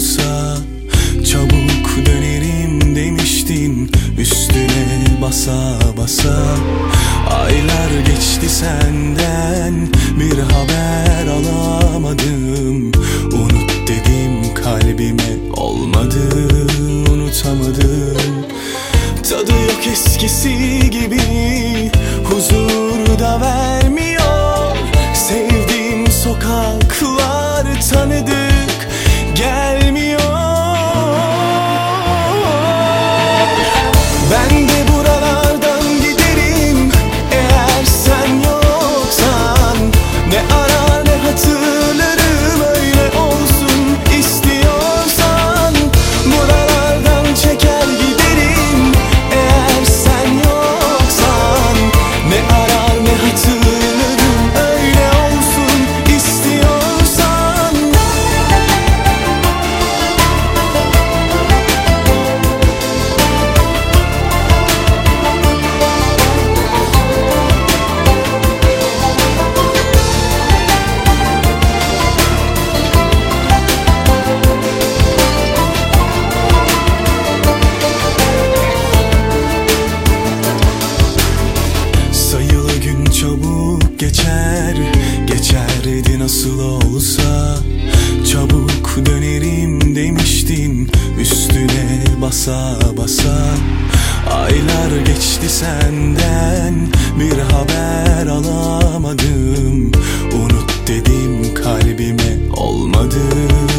olsa çabuk dönerim demiştin, üstüne basa basa. Aylar geçti senden, bir haber alamadım. Unut dedim kalbime, olmadı, unutamadım. Tadı yok eskisi gibi, huzur da vermiyor. Sevdiğim sokaklar tanıdık gelmiyor. Ben de buralardan giderim eğer sen yoksan. Ne arar ne hatırlarım, öyle olsun istiyorsan. Buralardan çeker giderim eğer sen yoksan. Ne arar ne hatırlarım, öyle olsun istiyorsan. Sayılı gün çabuk geçer, geçerdi nasıl olsa. Çabuk dönerim demiştin, üstüne basa basa. Aylar geçti senden, bir haber alamadım. Unut dedim kalbime, olmadı,